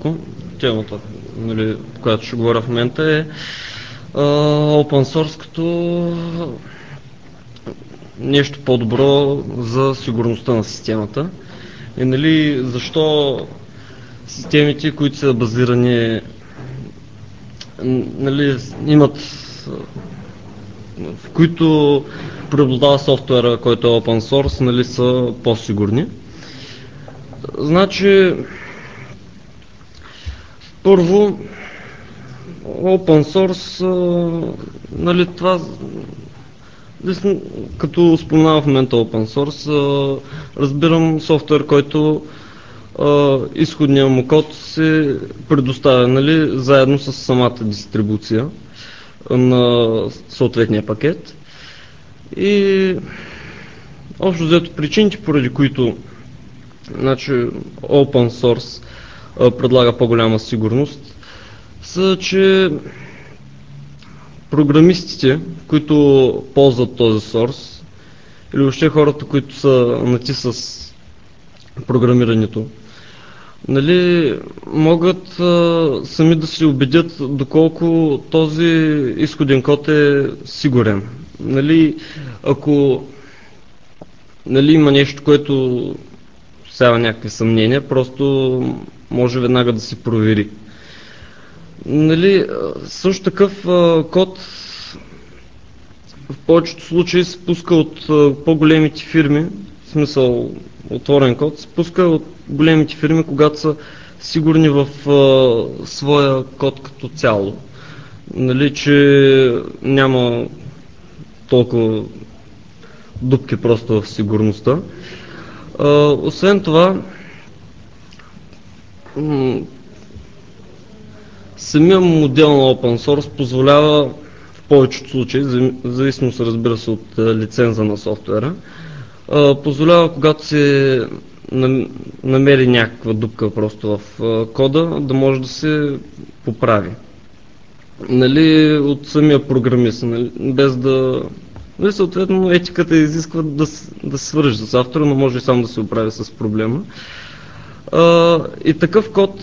накратко. Темата, нали, която ще говоря в момента е open source като нещо по-добро за сигурността на системата. И нали, защо системите, които са базирани, нали, имат, в които преобладава софтуера, който е open source, нали, са по-сигурни. Значи, първо, open source, нали, това, като споменавам в момента open source, разбирам софтуер, който изходният му код се предоставя, нали, заедно с самата дистрибуция на съответния пакет. И общо взето причините, поради които, значи, open source предлага по-голяма сигурност, са, че програмистите, които ползват този source, или въобще хората, които са нати с програмирането, нали, могат сами да се убедят доколко този изходен код е сигурен. Нали, ако, нали, има нещо, което всява някакви съмнения, просто може веднага да се провери. Нали, също такъв код в повечето случаи се пуска от по-големите фирми, в смисъл отворен код, се пуска от големите фирми, когато са сигурни в своя код като цяло. Нали, че няма толкова дупки просто в сигурността. Освен това, самия модел на open source позволява в повечето случаи, в зависимост, разбира се, от лиценза на софтуера, позволява, когато се намери някаква дупка просто в кода, да може да се поправи. Нали, от самия програмист, нали, без да... Нали, съответно етиката изисква да се свържи с автора, но може и сам да се оправи с проблема. И такъв код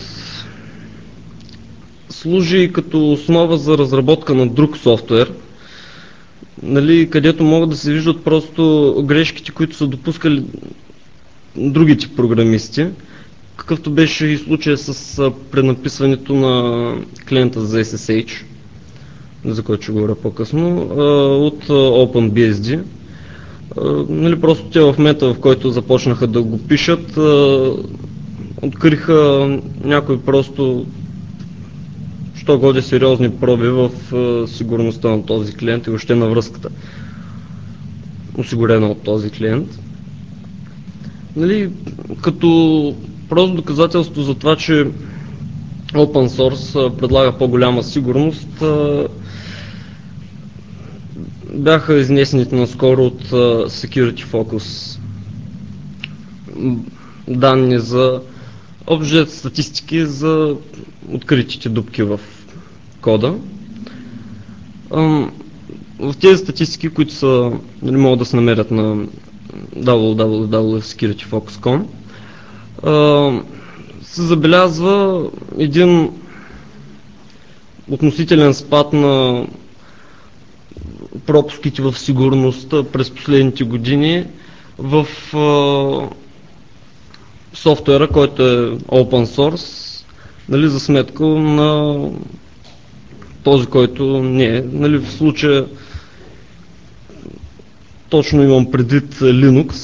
служи като основа за разработка на друг софтуер, нали, където могат да се виждат просто грешките, които са допускали другите програмисти, какъвто беше и случая с пренаписването на клиента за SSH, за който ще говоря по-късно, от OpenBSD. Нали, просто те в момента, в който започнаха да го пишат, откриха някои просто що годи сериозни проби в сигурността на този клиент и въобще на връзката, осигурена от този клиент. Нали, като просто доказателство за това, че open source предлага по-голяма сигурност, бяха изнесените наскоро от Security Focus данни за общо статистики за откритите дупки в кода. В тези статистики, които са, нали, могат да се намерят на www.securityfocus.com, се забелязва един относителен спад на пропуските в сигурността през последните години в софтуера, който е open source, нали, за сметка на този, който не е. Нали, в случая точно имам предвид Linux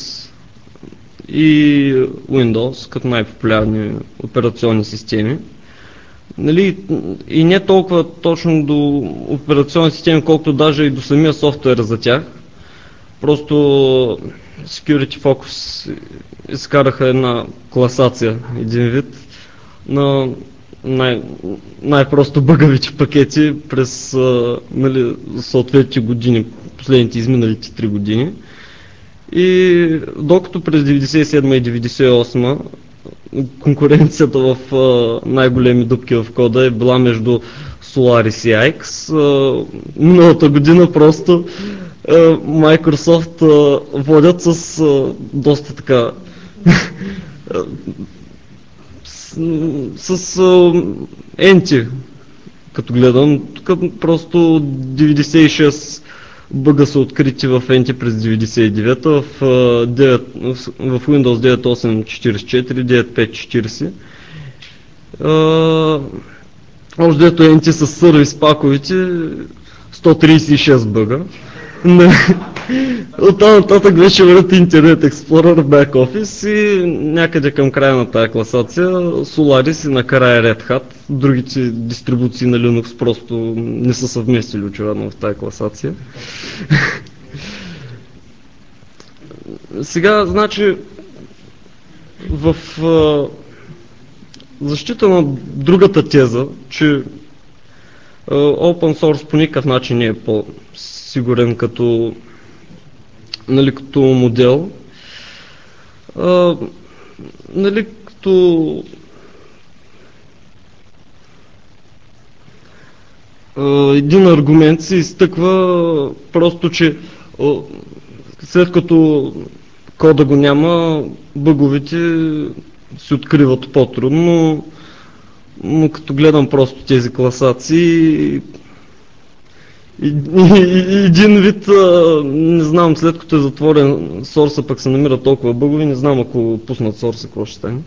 и Windows като най-популярни операционни системи. Нали, и не толкова точно до операционни системи, колкото даже и до самия софтуер за тях. Просто Security Focus изкараха една класация, един вид, на най-просто бъгавите пакети през, нали, съответните години, последните изминалите 3 години. И докато през 97 и 98 конкуренцията в най-големи дупки в кода е била между Solaris и IX, миналата година просто Microsoft водят с доста така с енти, като гледам, тук просто 96 бъга са открити в NT през 99-та, в Windows 9.8.44, 9.5.40. Още дето NT с сервис паковите 136 бъга. Оттам нататък вече върват Internet Explorer, Back Office и някъде към края на тази класация Solaris и накрая Red Hat. Другите дистрибуции на Linux просто не са съвместили очевидно в тази класация. Сега, значи, в защита на другата теза, че Open Source по никакъв начин не е по-сигурен като, нали, като модел, нали, като един аргумент се изтъква просто, че след като кода го няма, бъговете се откриват по-трудно, но като гледам просто тези класации, един вид, не знам, след като е затворен сорса, пък се намира толкова бъгове, не знам ако пуснат сорса, какво ще стане.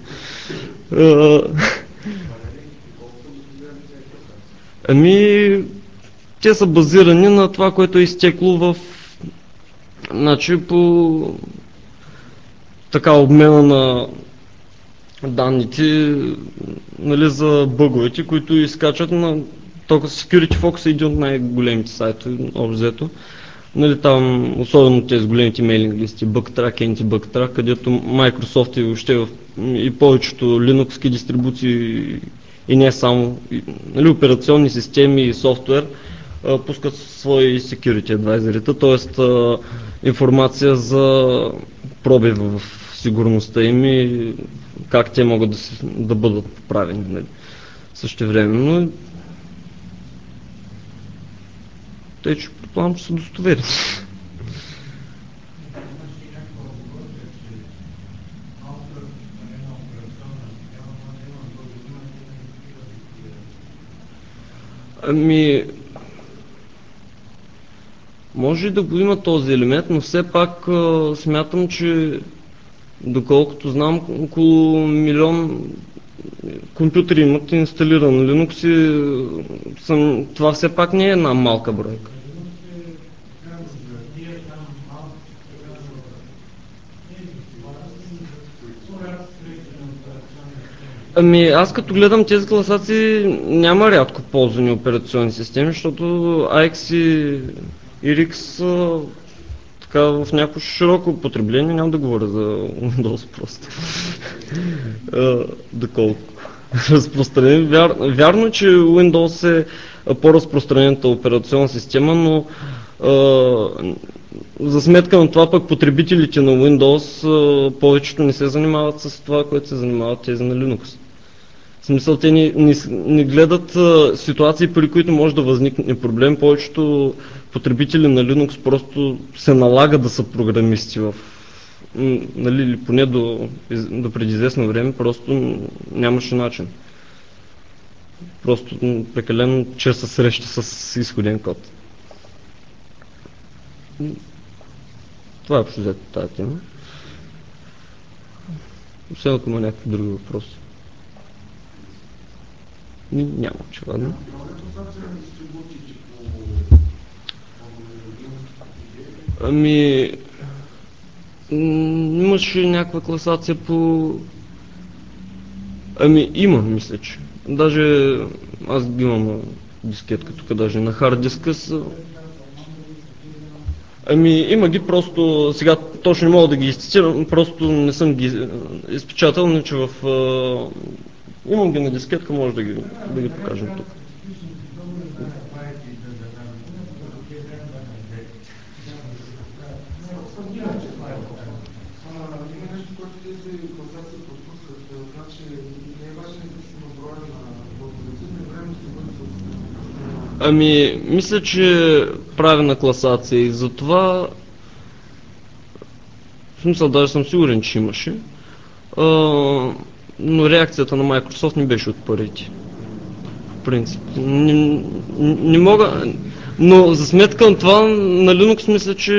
Ами, те са базирани на това, което е изтекло в, значи, по така обмена на данните, нали, за бъговете, които изкачат на толкова Security Focus е един от най-големите сайтове, общо взето. Нали, там, особено тези големите мейлинг листи, BugTrack, Anti-BugTrack, където Microsoft и въобще и повечето Linux дистрибуции и не само, нали, операционни системи и софтуер пускат свои security advisory-та, т.е. информация за пробив в сигурността им и как те могат да бъдат поправени. Нали. Същевременно, тъй че предполагам, че са достоверни. Ами, може и да го има този елемент, но все пак смятам, че доколкото знам, около милион компютри имат инсталиран Linux и това все пак не е една малка бройка. Ами аз като гледам тези класации няма рядко ползвани операционни системи, защото AX и RX са така в някакво широко употребление, няма да говоря за Windows просто. Доколко разпространен. Вярно, че Windows е по-разпространената операционна система, но за сметка на това пък потребителите на Windows повечето не се занимават с това, което се занимават тези на Linux. В смисъл, те не гледат ситуации, при които може да възникне проблем. Повечето потребители на Linux просто се налага да са програмисти нали, или поне до преди известно време просто нямаше начин. Просто прекалено често се среща с изходен код. Това е общо взето тази тема. Освен ако има някакви други въпроси. Няма, очевидно. Ами, имаше някаква класация по... Ами, има, мисля, че. Даже аз ги имам на дискетка тук, даже на хард диска са... Ами, има ги, просто сега точно не мога да ги изцитирам, просто не съм ги изпечатал, но че имам ги на дискетка, може да ги покажем тук. Ами, мисля, че правилна класация и затова, в смисъл, даже съм сигурен, че имаше. но реакцията на Microsoft не беше от първите. В принцип. Не мога, но за сметка на това на Linux мисля, че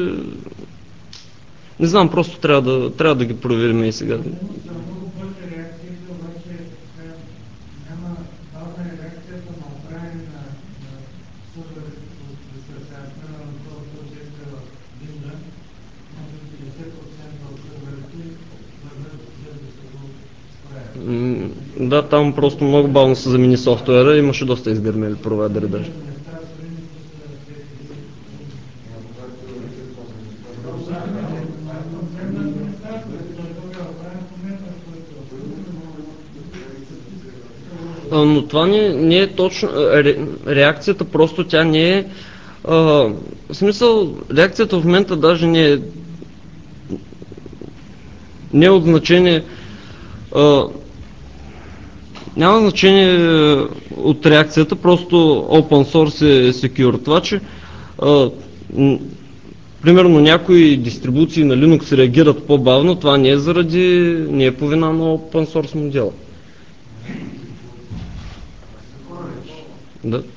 не знам, просто трябва да ги проверим и сега. Да, там просто много бавно се замени софтуера, имаше доста изгърмели провайдери даже. Но това не е точно. Реакцията просто тя не е. В смисъл, реакцията в момента даже не е от значение. Няма значение от реакцията, просто open source е secure. Това, че примерно някои дистрибуции на Linux реагират по-бавно, това не е по вина на open source модела. Да.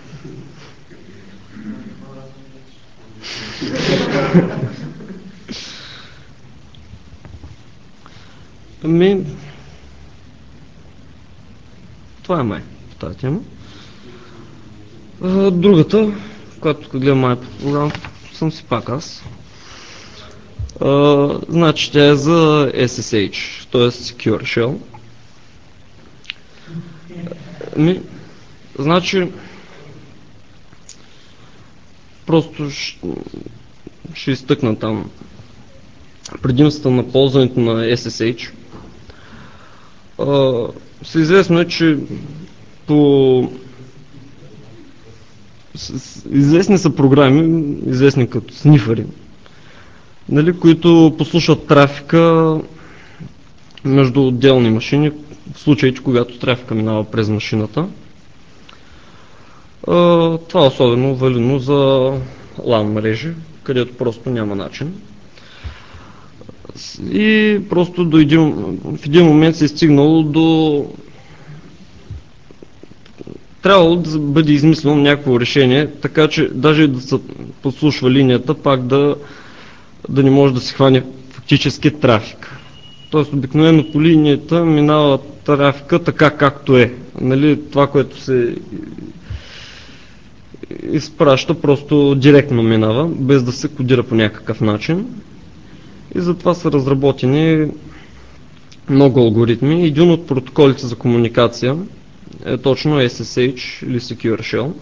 Ами, това е май по тази тема. Другата, която гледам май по програмата, съм си пак аз. Значи тя е за SSH, т.е. Secure Shell. Значи, просто ще изтъкна там предимствата на ползването на SSH. Известно е, че известни са програми, известни като снифъри, нали, които послушат трафика между отделни машини, в случаите, когато трафика минава през машината. Това е особено валидно за LAN мрежи, където просто няма начин. И просто в един момент се е стигнало до... Трябвало да бъде измислено някакво решение, така че даже да се подслушва линията, пак да не може да се хване фактически трафик. Тоест обикновено по линията минава трафика така както е. Нали, това, което се изпраща, просто директно минава, без да се кодира по някакъв начин. И затова са разработени много алгоритми. Един от протоколите за комуникация е точно SSH или Secure Shell.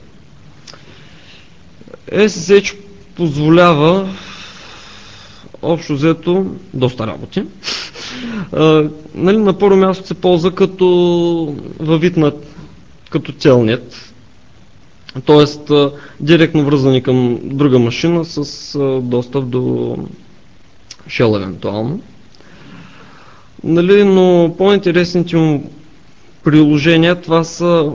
SSH позволява общо взето доста работи. Нали, на първо място се ползва във вид като телнет, т.е. директно връзване към друга машина с достъп до Shell евентуално. Нали, но по-интересните му приложения, това са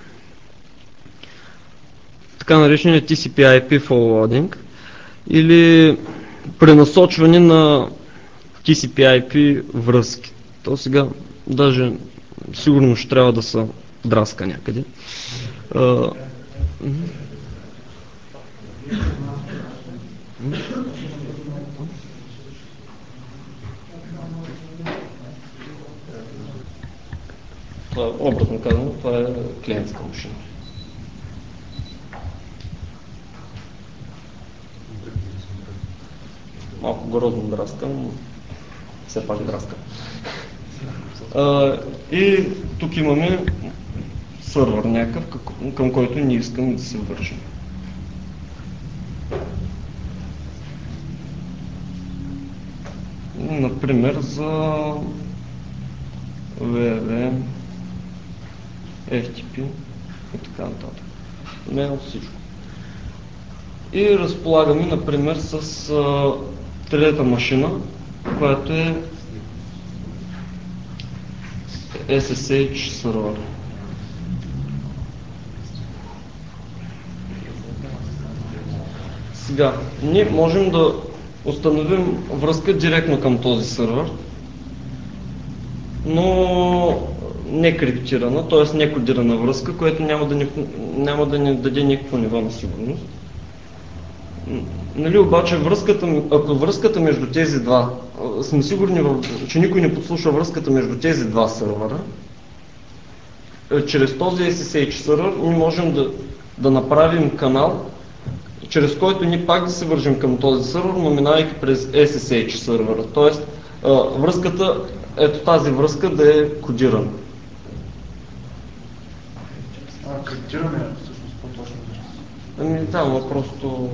така наречения TCP/IP forwarding или пренасочване на TCP/IP връзки. То сега даже сигурно ще трябва да се драска някъде. Това, образно казано, това е клиентска машина. Малко грозно драскам, все пак драскам. И тук имаме сървър някакъв, към който ние искаме да се вършим. Например за www, FTP и така нататък. Mail, всичко. И разполагаме, например, с трета машина, която е SSH сервер. Сега, ние можем да установим връзка директно към този сервер. но не криптирана, т.е. не кодирана връзка, което няма да ни даде никакво ниво на сигурност. Нали, обаче ако връзката между тези два, сме сигурни, че никой не подслушва връзката между тези два сървъра, чрез този SSH сървър ние можем да направим канал, чрез който ние пак да се вържим към този сървър, но минавайки през SSH сървъра. Тоест, връзката, ето тази връзка да е кодирана. Криптиране е всъщност по-точно. Ами да, но просто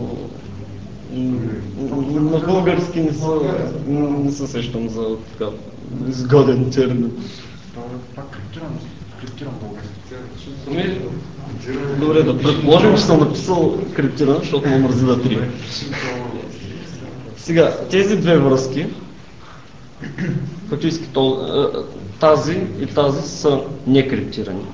на български не се сещам за така изгоден термин. Пак криптирам български. Добре, да предположим, че съм написал криптиран, защото му мързи да три. Сега, тези две връзки, фактически тази и тази са некриптирани.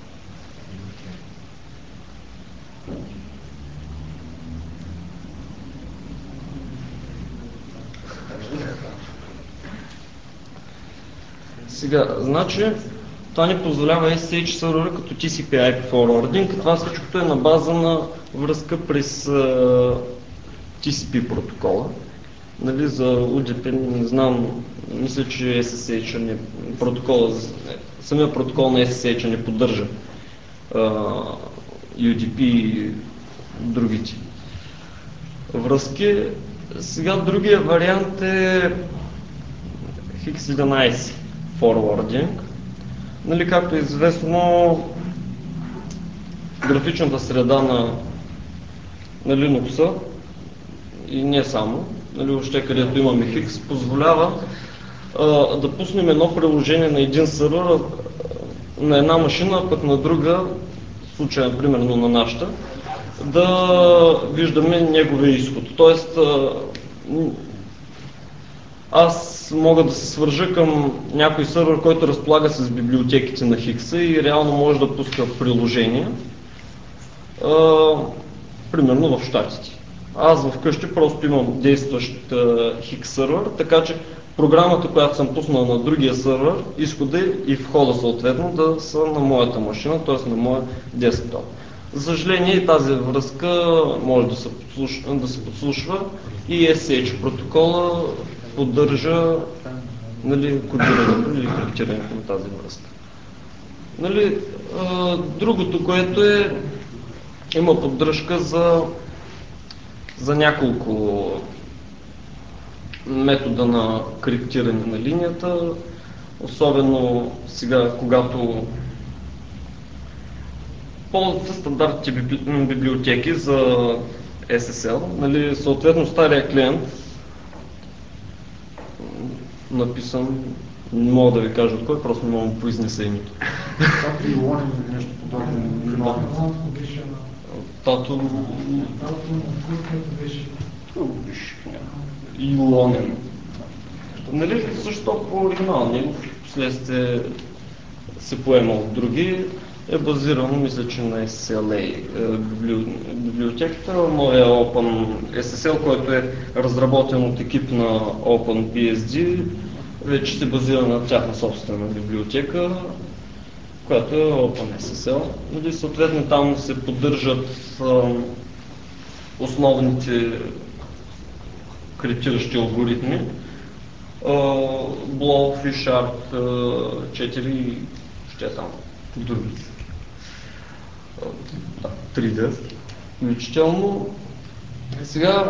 Сега, значи, това ни позволява SSH сервера като TCP/IP forwarding. Това всичкото е на база на връзка през TCP протокола. Нали, за UDP не знам, мисля, че SSH самия протокол на SSH не поддържа UDP и другите връзки. Сега другия вариант е X11 forwarding. Нали, както е известно, графичната среда на Linux и не само, нали, въобще където имаме X, позволява да пуснем едно приложение на един сървър на една машина, а пък на друга, в случая примерно на нашата, да виждаме неговия изход. Тоест, аз мога да се свържа към някой сървър, който разполага с библиотеките на Хикса и реално може да пуска приложения, примерно в Щатите. Аз вкъщи просто имам действащ Хикс сървър, така че програмата, която съм пуснал на другия сървър, изхода и входа съответно да са на моята машина, т.е. на моя десктоп. За съжаление, тази връзка може да се подслушва и SSH протокола поддържа, нали, кодирането или криптирането на тази връзка. Нали, другото, което има поддръжка за няколко метода на криптиране на линията, особено сега, когато ползват стандартните библиотеки за SSL, нали, съответно стария клиент, написан, не мога да ви кажа от кой, просто не мога да произнеса името. Както и Лонин или нещо подобно. Тато... Илонен. Нали, защо по оригиналния, вследствие се поема от други, е базирано, мисля, че на SSLA библиотеката, новия OpenSSL, който е разработен от екип на OpenBSD, вече се базира на тяхна собствена библиотека, която е OpenSSL. Нали, съответно там се поддържат основните криптиращи алгоритми, Blow, F#, 4 и ще там други. 3D включително. Сега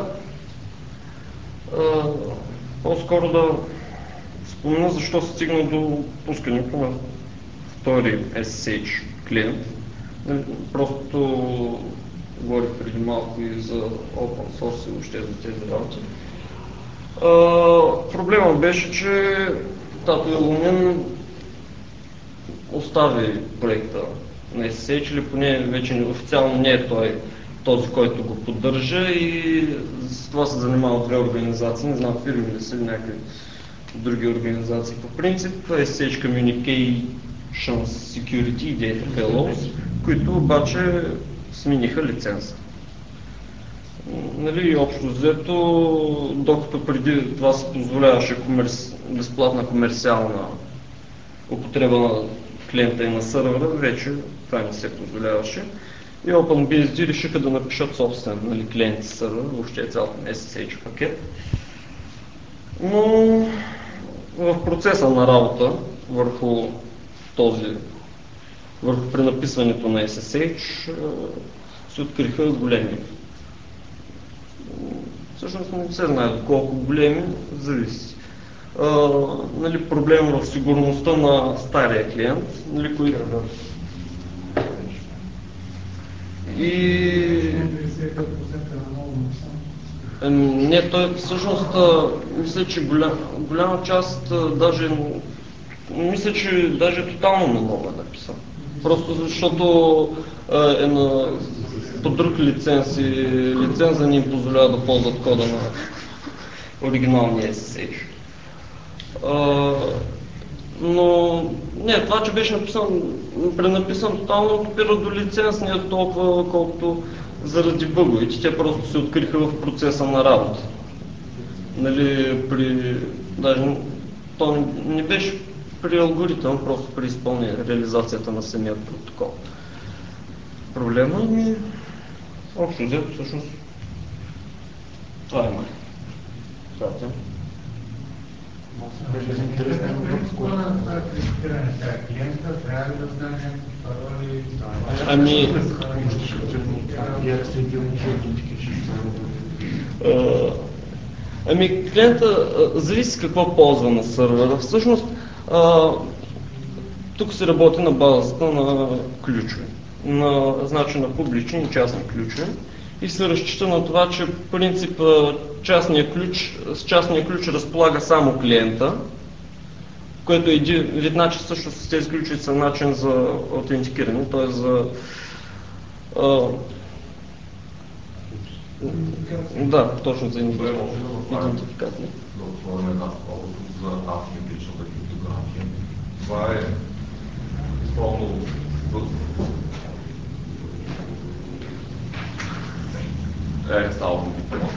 по-скоро да спомена защо се стигна до пускането на втори SSH клиент. Просто говорих преди малко и за open source и въобще за тези работи. Проблемът беше, че Тато Илонин остави проекта на SSH, или поне вече официално не е той този, който го поддържа, и с това се занимават две организации, не знам фирми ли са, някакви други организации по принцип, SSH Communications Security и Data Fellows, които обаче смениха лиценза. Нали, общо взето, докато преди това се позволяваше безплатна комерциална употреба на клиента и на сървъра, вече това не се позволяваше. И OpenBSD решиха да напишат собствен, нали, клиент и сървър, въобще цялото SSH пакет. Но в процеса на работа върху пренаписването на SSH се откриха големи. Всъщност не се знае колко големи, зависи. Нали, проблем в сигурността на стария клиент, нали, който... И... Не, той всъщност мисля, че голяма част даже тотално на ново е написан. Просто защото е по друг лиценз и лиценза ни им позволява да ползват кода на оригиналния SSH. Но не, това, че беше пренаписан тотално, опира до лиценз, не е толкова, колкото заради бъговете. Те просто се откриха в процеса на работа. Нали, даже то не беше при алгоритъм, просто при реализацията на самия протокол. Проблема ми общо взето всъщност това е май. Пратя. Клиента трябва ли да знае пароли? Ами клиента зависи какво ползва на сървъра. Всъщност тук се работи на базата на ключове. Значи на публични и частни ключове. И се разчита на това, че принцип с частния ключ разполага само клиента, което е вид начин също с тези ключове са начин за аутентикиране, т.е. за да, точно за идентификация. Да отворим една скоба за асиметричната криптография. Това е използвано RS алгоритъма,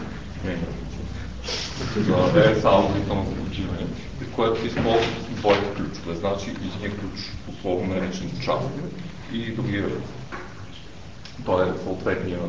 RS алгоритъма за кодиране, при което се използват двойки ключове. Значи единият ключ условно наречен частен и другия, той е съответния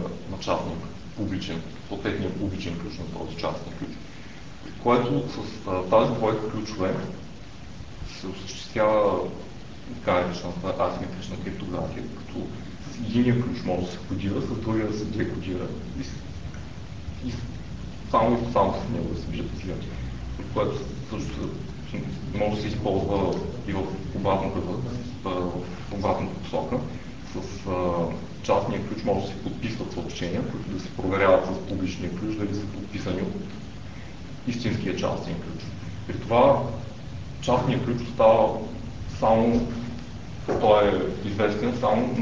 публичен ключ на този частен ключ. При което с тази двойка ключове се осъществява така наречената асиметрична криптография, като с единия ключ може да се кодира, с другия да се декодира и само с него да се бюджетизира. При което също може да се използва и в обратната посока. С частния ключ може да се подписват съобщения, които да се проверяват с публичния ключ, дали са подписани от истинския частен ключ. При това частният ключ остава само, той е известен само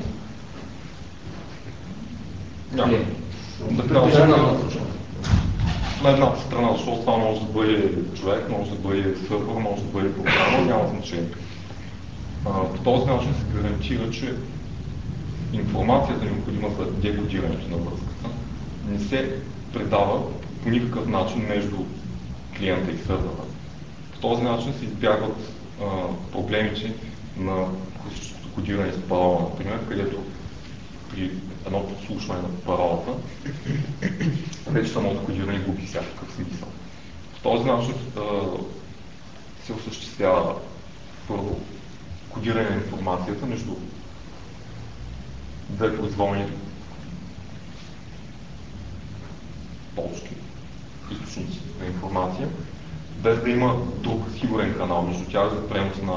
на едната страна, защото това може да бъде човек, може да бъде сървър, може да бъде програма, няма значение. По този начин се гарантира, че информацията, необходима за декодирането на връзката, не се предава по никакъв начин между клиента и сървъра. По този начин се избягват проблемите на класическото кодиране с парола, например, където при едно подслушване на паролата вече самото кодиране губи всякакъв смисъл. По този начин се осъществява първо кодиране на информацията между две произволни точки, източници на информация, без да има друг сигурен канал между тях за пренос на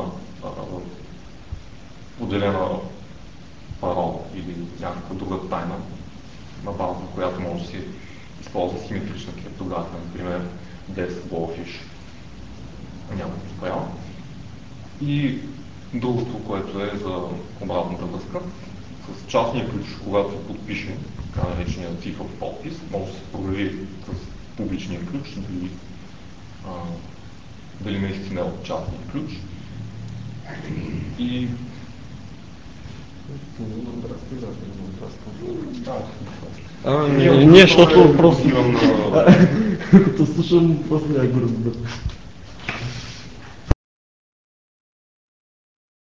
поделена парола или някаква друга тайна, на база на която може да се използва симетрична криптография, например 10 Blowfish, някаква такава. И другото, което е за обратната връзка, с частния ключ, когато се подпише така наречения цифров подпис, може да се провери с публичния ключ, дали наистина е от частния ключ. И не, защото просто... Като слушам, просто не го разбира.